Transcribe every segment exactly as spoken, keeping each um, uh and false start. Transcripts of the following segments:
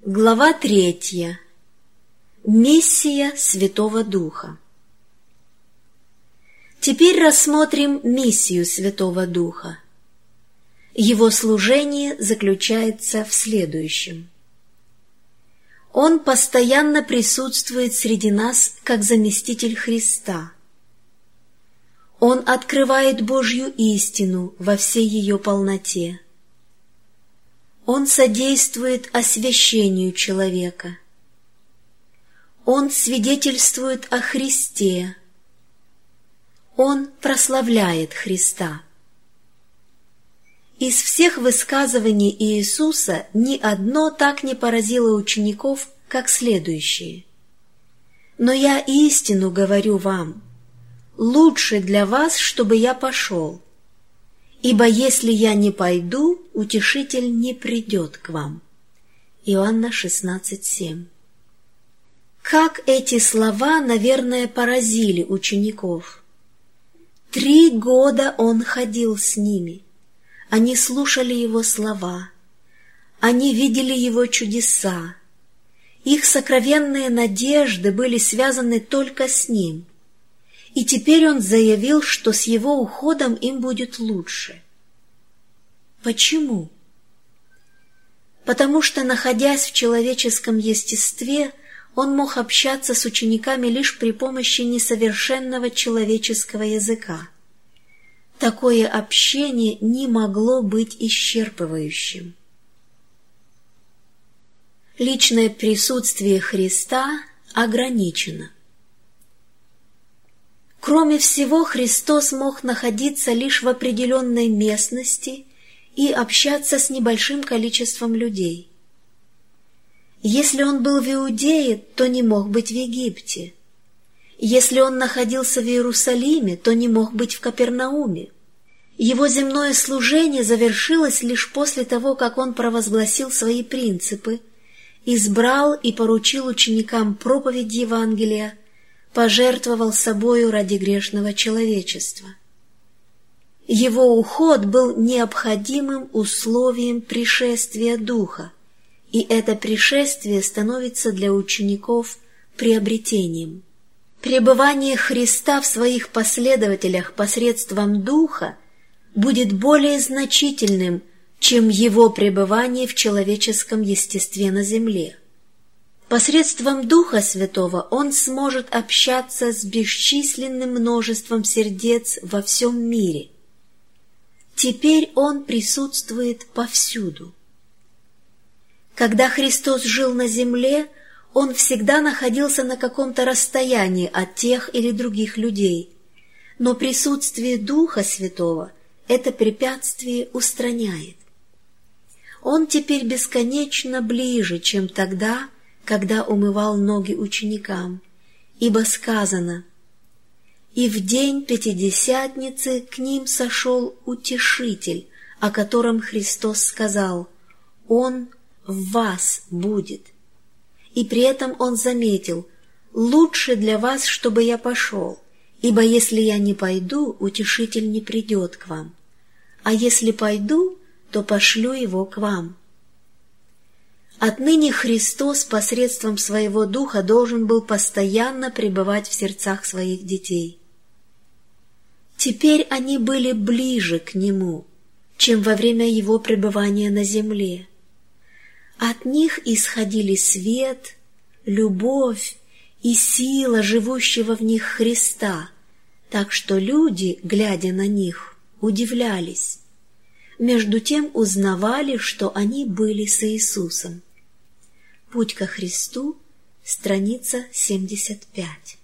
Глава третья. Миссия Святого Духа. Теперь рассмотрим миссию Святого Духа. Его служение заключается в следующем. Он постоянно присутствует среди нас как заместитель Христа. Он открывает Божью истину во всей ее полноте. Он содействует освящению человека. Он свидетельствует о Христе. Он прославляет Христа. Из всех высказываний Иисуса ни одно так не поразило учеников, как следующее. «Но я истину говорю вам, лучше для вас, чтобы я пошел. Ибо если я не пойду, Утешитель не придет к вам». Иоанна шестнадцать семь. Как эти слова, наверное, поразили учеников. Три года он ходил с ними. Они слушали его слова. Они видели его чудеса. Их сокровенные надежды были связаны только с ним. И теперь он заявил, что с его уходом им будет лучше. Почему? Потому что, находясь в человеческом естестве, он мог общаться с учениками лишь при помощи несовершенного человеческого языка. Такое общение не могло быть исчерпывающим. Личное присутствие Христа ограничено. Кроме всего, Христос мог находиться лишь в определенной местности и общаться с небольшим количеством людей. Если он был в Иудее, то не мог быть в Египте. Если он находился в Иерусалиме, то не мог быть в Капернауме. Его земное служение завершилось лишь после того, как он провозгласил свои принципы, избрал и поручил ученикам проповедь Евангелия, пожертвовал собою ради грешного человечества. Его уход был необходимым условием пришествия Духа, и это пришествие становится для учеников приобретением. Пребывание Христа в своих последователях посредством Духа будет более значительным, чем его пребывание в человеческом естестве на земле. Посредством Духа Святого он сможет общаться с бесчисленным множеством сердец во всем мире. Теперь он присутствует повсюду. Когда Христос жил на земле, он всегда находился на каком-то расстоянии от тех или других людей, но присутствие Духа Святого это препятствие устраняет. Он теперь бесконечно ближе, чем тогда, когда умывал ноги ученикам, ибо сказано: «И в день Пятидесятницы к ним сошел Утешитель, о котором Христос сказал: Он в вас будет». И при этом он заметил: «Лучше для вас, чтобы я пошел, ибо если я не пойду, Утешитель не придет к вам, а если пойду, то пошлю его к вам». Отныне Христос посредством своего Духа должен был постоянно пребывать в сердцах своих детей. Теперь они были ближе к Нему, чем во время Его пребывания на земле. От них исходили свет, любовь и сила живущего в них Христа, так что люди, глядя на них, удивлялись. Между тем узнавали, что они были с Иисусом. Путь ко Христу, страница семьдесят пять.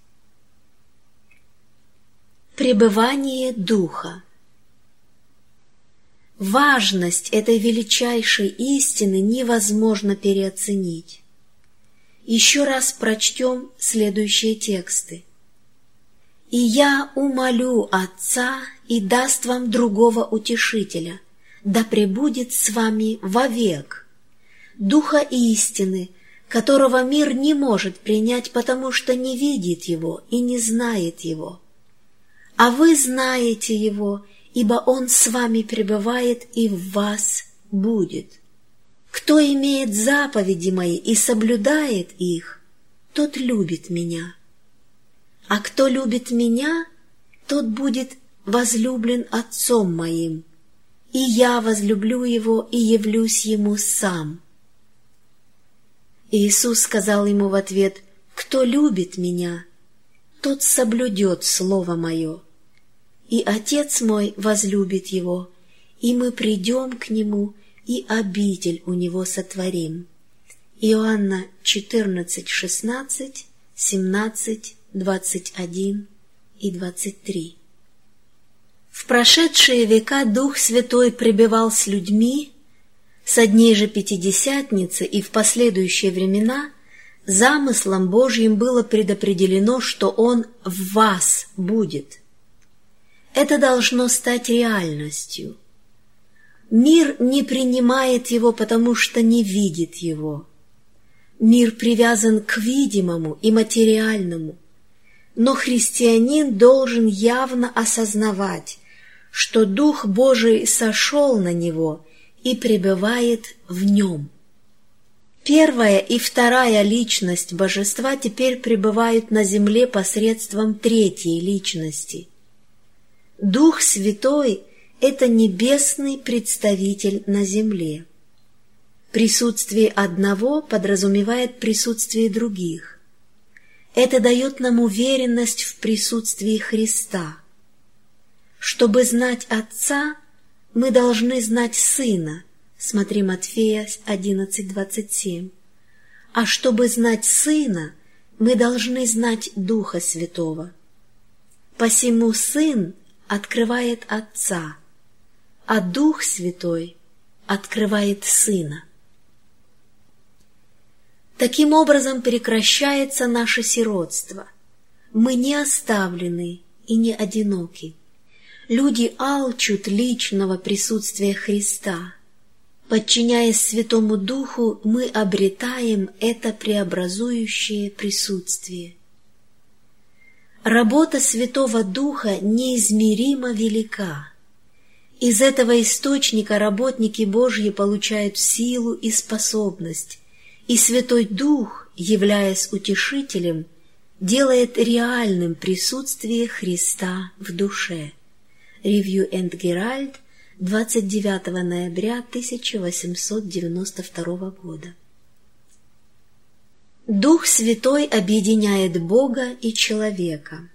Пребывание Духа. Важность этой величайшей истины невозможно переоценить. Еще раз прочтем следующие тексты. «И я умолю Отца, и даст вам другого Утешителя, да пребудет с вами вовек, Духа истины, которого мир не может принять, потому что не видит Его и не знает Его. А вы знаете Его, ибо Он с вами пребывает и в вас будет». Кто имеет заповеди мои и соблюдает их, тот любит меня. А кто любит меня, тот будет возлюблен Отцом моим, и я возлюблю его и явлюсь ему сам». Иисус сказал ему в ответ: «Кто любит меня, тот соблюдет слово мое, и Отец мой возлюбит его, и мы придем к нему, и обитель у него сотворим». Иоанна четырнадцать, шестнадцать, семнадцать, двадцать один и двадцать три. В прошедшие века Дух Святой пребывал с людьми. Со дней же Пятидесятницы и в последующие времена замыслом Божьим было предопределено, что Он в вас будет. Это должно стать реальностью. Мир не принимает его, потому что не видит его. Мир привязан к видимому и материальному, но христианин должен явно осознавать, что Дух Божий сошел на него и пребывает в нем. Первая и вторая личность Божества теперь пребывают на земле посредством третьей личности. Дух Святой — это небесный представитель на земле. Присутствие одного подразумевает присутствие других. Это дает нам уверенность в присутствии Христа. Чтобы знать Отца, мы должны знать Сына. Смотри Матфея одиннадцать, двадцать семь. А чтобы знать Сына, мы должны знать Духа Святого. Посему Сын открывает Отца, а Дух Святой открывает Сына. Таким образом прекращается наше сиротство. Мы не оставлены и не одиноки. Люди алчут личного присутствия Христа. Подчиняясь Святому Духу, мы обретаем это преобразующее присутствие. Работа Святого Духа неизмеримо велика. Из этого источника работники Божьи получают силу и способность, и Святой Дух, являясь утешителем, делает реальным присутствие Христа в душе. Ревью энд Геральд, двадцать девятого ноября тысяча восемьсот девяносто второго года. Дух Святой объединяет Бога и человека.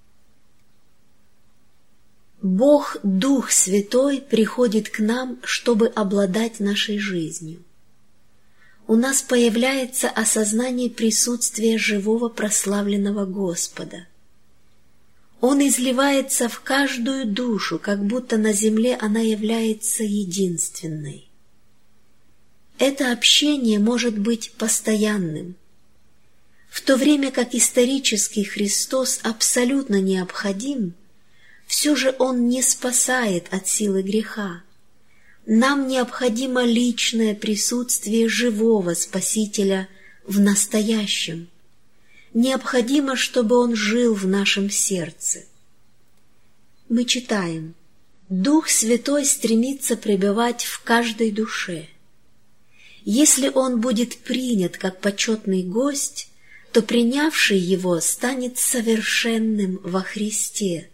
Бог, Дух Святой, приходит к нам, чтобы обладать нашей жизнью. У нас появляется осознание присутствия живого прославленного Господа. Он изливается в каждую душу, как будто на земле она является единственной. Это общение может быть постоянным. В то время как исторический Христос абсолютно необходим, все же Он не спасает от силы греха. Нам необходимо личное присутствие живого Спасителя в настоящем. Необходимо, чтобы Он жил в нашем сердце. Мы читаем: «Дух Святой стремится пребывать в каждой душе». Если Он будет принят как почетный гость, то принявший Его станет совершенным во Христе.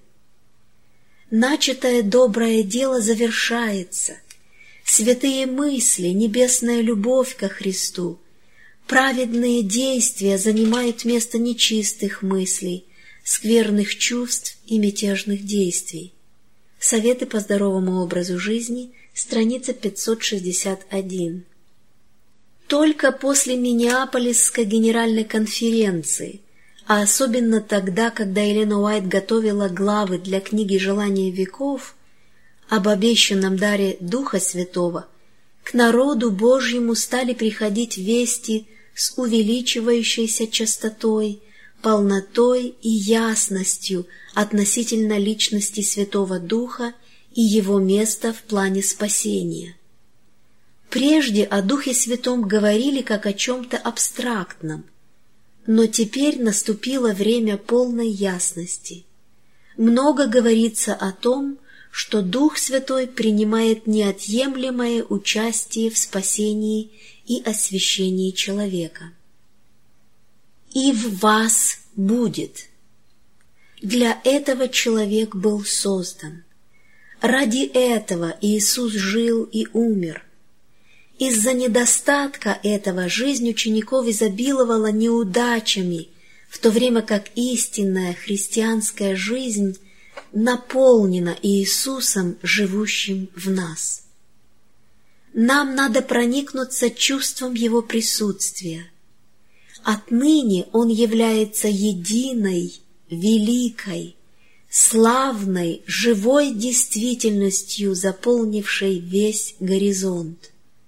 Начатое доброе дело завершается. Святые мысли, небесная любовь ко Христу, праведные действия занимают место нечистых мыслей, скверных чувств и мятежных действий. Советы по здоровому образу жизни, страница пятьсот шестьдесят один. Только после Миннеаполисской генеральной конференции, а особенно тогда, когда Елена Уайт готовила главы для книги «Желания веков» об обещанном даре Духа Святого, к народу Божьему стали приходить вести с увеличивающейся частотой, полнотой и ясностью относительно личности Святого Духа и Его места в плане спасения. Прежде о Духе Святом говорили как о чем-то абстрактном, но теперь наступило время полной ясности. Много говорится о том, что Дух Святой принимает неотъемлемое участие в спасении и освящении человека. «И в вас будет». Для этого человек был создан. Ради этого Иисус жил и умер. Из-за недостатка этого жизнь учеников изобиловала неудачами, в то время как истинная христианская жизнь наполнена Иисусом, живущим в нас. Нам надо проникнуться чувством Его присутствия. Отныне Он является единой, великой, славной, живой действительностью, заполнившей весь горизонт.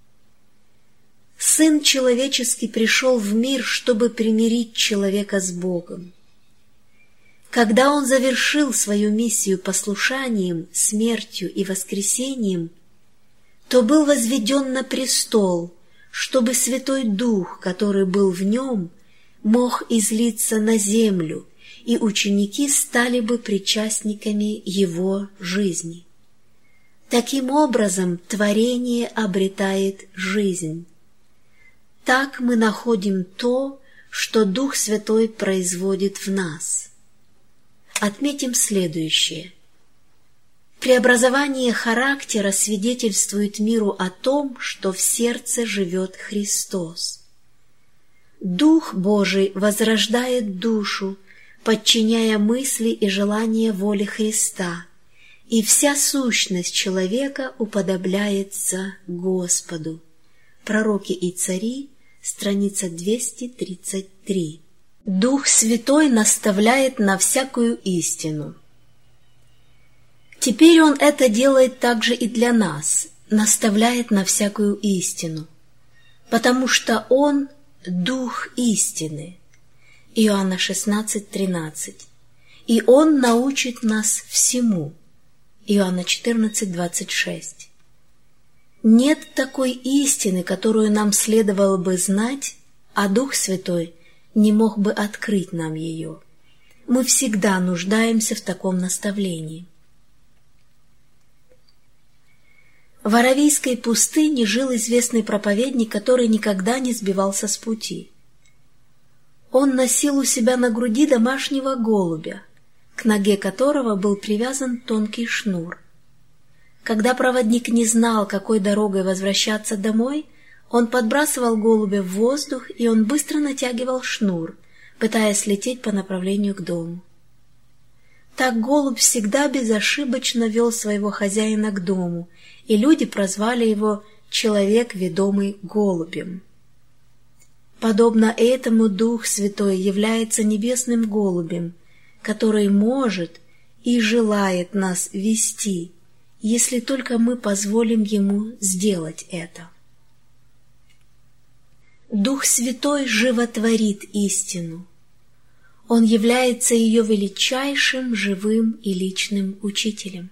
Сын человеческий пришел в мир, чтобы примирить человека с Богом. Когда Он завершил свою миссию послушанием, смертью и воскресением, то был возведен на престол, чтобы Святой Дух, который был в Нем, мог излиться на землю, и ученики стали бы причастниками Его жизни. Таким образом, творение обретает жизнь. Так мы находим то, что Дух Святой производит в нас. Отметим следующее. Преобразование характера свидетельствует миру о том, что в сердце живет Христос. Дух Божий возрождает душу, подчиняя мысли и желания воле Христа, и вся сущность человека уподобляется Господу. Пророки и цари, страница двести тридцать три. Дух Святой наставляет на всякую истину. Теперь Он это делает также и для нас, наставляет на всякую истину, потому что Он — Дух истины. Иоанна шестнадцать тринадцать. И Он научит нас всему. Иоанна четырнадцать двадцать шесть. Нет такой истины, которую нам следовало бы знать, а Дух Святой не мог бы открыть нам ее. Мы всегда нуждаемся в таком наставлении. В Аравийской пустыне жил известный проповедник, который никогда не сбивался с пути. Он носил у себя на груди домашнего голубя, к ноге которого был привязан тонкий шнур. Когда проводник не знал, какой дорогой возвращаться домой, он подбрасывал голубя в воздух, и он быстро натягивал шнур, пытаясь лететь по направлению к дому. Так голубь всегда безошибочно вел своего хозяина к дому, и люди прозвали его «человек, ведомый голубем». Подобно этому Дух Святой является небесным голубем, который может и желает нас вести, если только мы позволим Ему сделать это. Дух Святой животворит истину. Он является ее величайшим живым и личным учителем.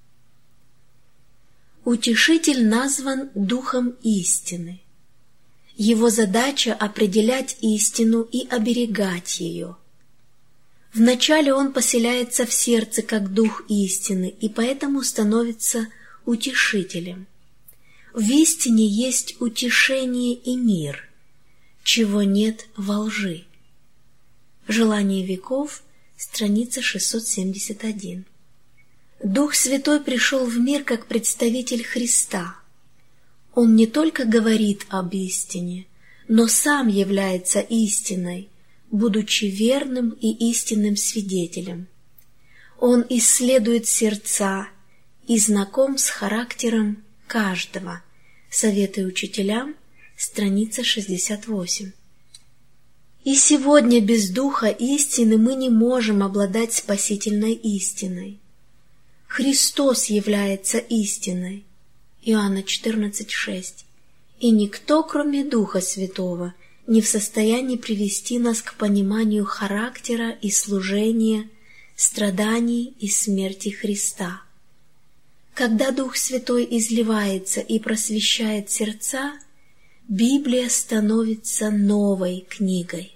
Утешитель назван Духом истины. Его задача — определять истину и оберегать ее. Вначале он поселяется в сердце как Дух истины и поэтому становится утешителем. В истине есть утешение и мир, чего нет во лжи. Желание веков, страница шестьсот семьдесят один. Дух Святой пришел в мир как представитель Христа. Он не только говорит об истине, но сам является истиной, будучи верным и истинным свидетелем. Он исследует сердца и знаком с характером каждого. Советы учителям, страница шестьдесят восемь. И сегодня без Духа истины мы не можем обладать спасительной истиной. Христос является истиной. Иоанна четырнадцать шесть. И никто, кроме Духа Святого, не в состоянии привести нас к пониманию характера и служения, страданий и смерти Христа. Когда Дух Святой изливается и просвещает сердца, Библия становится новой книгой.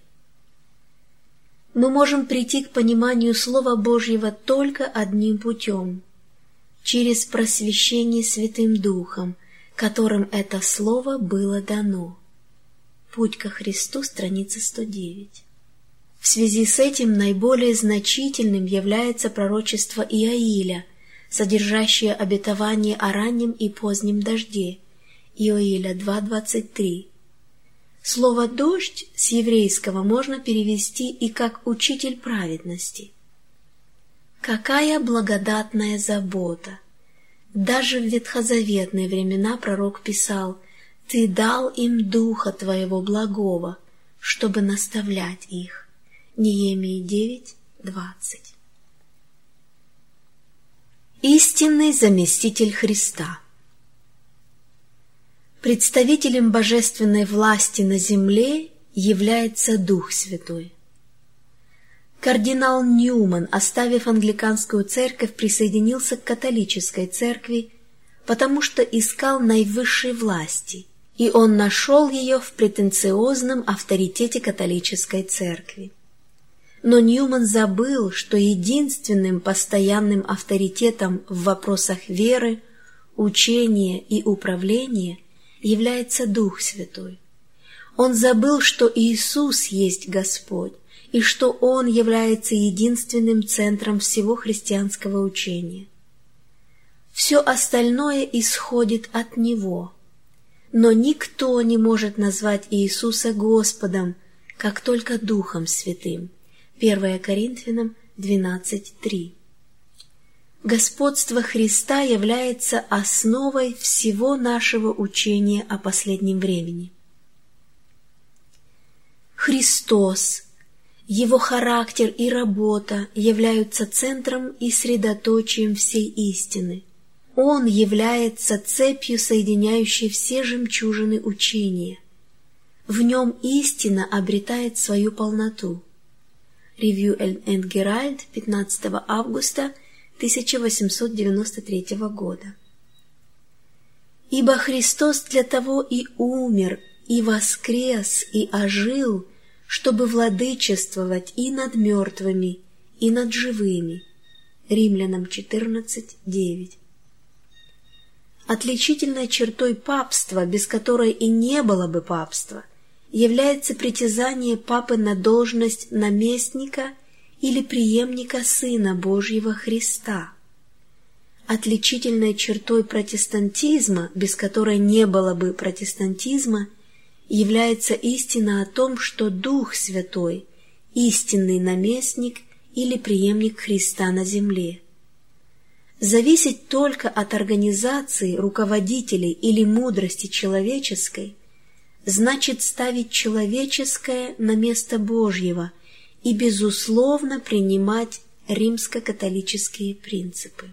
Мы можем прийти к пониманию Слова Божьего только одним путем — через просвещение Святым Духом, которым это слово было дано. Путь ко Христу, страница сто девять. В связи с этим наиболее значительным является пророчество Иоиля, содержащее обетование о раннем и позднем дожде, Иоиля два двадцать три. Слово «дождь» с еврейского можно перевести и как «учитель праведности». Какая благодатная забота! Даже в ветхозаветные времена пророк писал: «Ты дал им Духа Твоего благого, чтобы наставлять их». Неемия девять двадцать. Истинный заместитель Христа. Представителем божественной власти на земле является Дух Святой. Кардинал Ньюман, оставив англиканскую церковь, присоединился к католической церкви, потому что искал наивысшей власти, и он нашел ее в претенциозном авторитете католической церкви. Но Ньюман забыл, что единственным постоянным авторитетом в вопросах веры, учения и управления является Дух Святой. Он забыл, что Иисус есть Господь, и что Он является единственным центром всего христианского учения. Все остальное исходит от Него, но никто не может назвать Иисуса Господом, как только Духом Святым. первое Коринфянам двенадцать три. Господство Христа является основой всего нашего учения о последнем времени. Христос, Его характер и работа являются центром и средоточием всей истины. Он является цепью, соединяющей все жемчужины учения. В нем истина обретает свою полноту. Review and Herald, пятнадцатого августа тысяча восемьсот девяносто третьего года. «Ибо Христос для того и умер, и воскрес, и ожил, чтобы владычествовать и над мертвыми, и над живыми». Римлянам четырнадцать девять. Отличительной чертой папства, без которой и не было бы папства, является притязание папы на должность наместника или преемника Сына Божьего Христа. Отличительной чертой протестантизма, без которой не было бы протестантизма, является истина о том, что Дух Святой – истинный наместник или преемник Христа на земле. Зависеть только от организации, руководителей или мудрости человеческой значит ставить человеческое на место Божьего и, безусловно, принимать римско-католические принципы.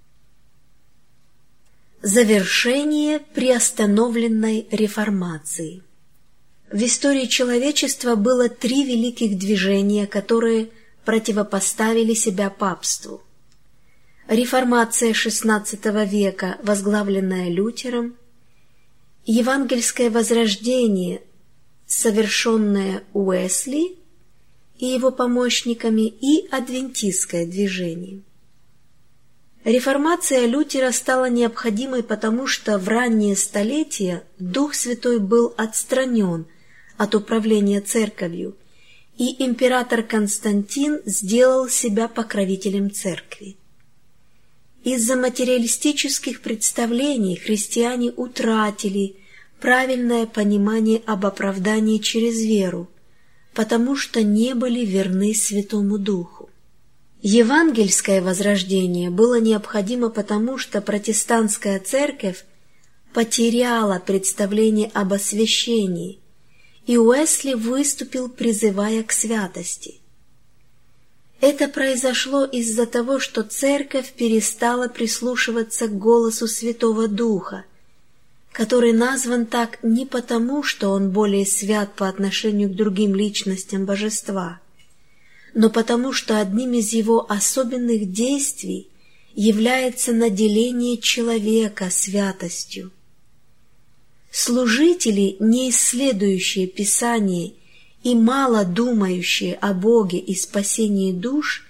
Завершение приостановленной реформации. В истории человечества было три великих движения, которые противопоставили себя папству. Реформация шестнадцатого века, возглавленная Лютером, евангельское возрождение, совершенное Уэсли и его помощниками, и адвентистское движение. Реформация Лютера стала необходимой потому, что в ранние столетия Дух Святой был отстранен от управления церковью, и император Константин сделал себя покровителем церкви. Из-за материалистических представлений христиане утратили правильное понимание об оправдании через веру, потому что не были верны Святому Духу. Евангельское возрождение было необходимо потому, что протестантская церковь потеряла представление об освящении, и Уэсли выступил, призывая к святости. Это произошло из-за того, что церковь перестала прислушиваться к голосу Святого Духа, который назван так не потому, что он более свят по отношению к другим личностям божества, но потому, что одним из его особенных действий является наделение человека святостью. Служители, не исследующие Писание и мало думающие о Боге и спасении душ,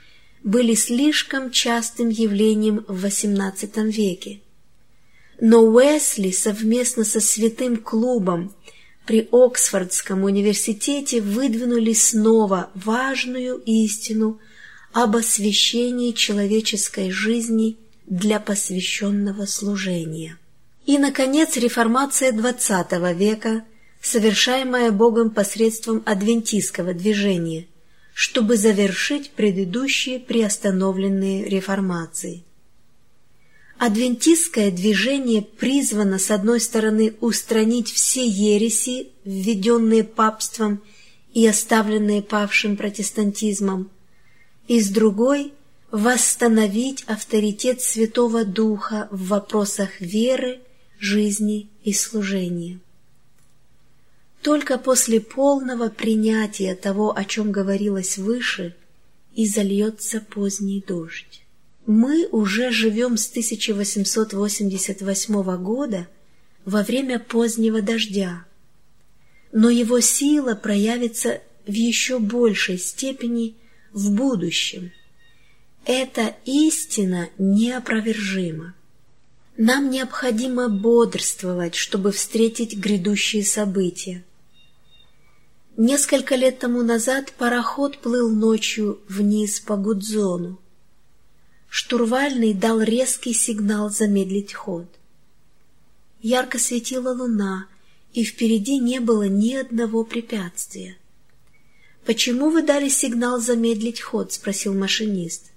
были слишком частым явлением в восемнадцатом веке. Но Уэсли совместно со Святым Клубом при Оксфордском университете выдвинули снова важную истину об освящении человеческой жизни для посвященного служения. И, наконец, реформация двадцатого века, совершаемая Богом посредством адвентистского движения, чтобы завершить предыдущие приостановленные реформации. Адвентистское движение призвано, с одной стороны, устранить все ереси, введенные папством и оставленные павшим протестантизмом, и с другой – восстановить авторитет Святого Духа в вопросах веры, жизни и служения. Только после полного принятия того, о чем говорилось выше, и зальется поздний дождь. Мы уже живем с тысяча восемьсот восемьдесят восьмого года во время позднего дождя, но его сила проявится в еще большей степени в будущем. Эта истина неопровержима. Нам необходимо бодрствовать, чтобы встретить грядущие события. Несколько лет тому назад пароход плыл ночью вниз по Гудзону. Штурвальный дал резкий сигнал замедлить ход. Ярко светила луна, и впереди не было ни одного препятствия. «Почему вы дали сигнал замедлить ход?» — спросил машинист.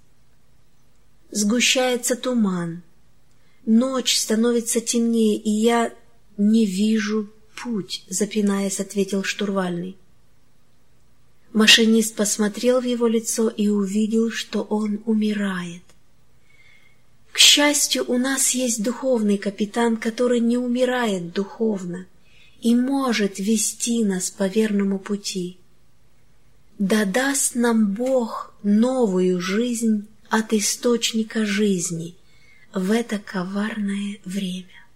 «Сгущается туман. Ночь становится темнее, и я не вижу путь», — запинаясь, ответил штурвальный. Машинист посмотрел в его лицо и увидел, что он умирает. К счастью, у нас есть духовный капитан, который не умирает духовно и может вести нас по верному пути. Да даст нам Бог новую жизнь от источника жизни в это коварное время.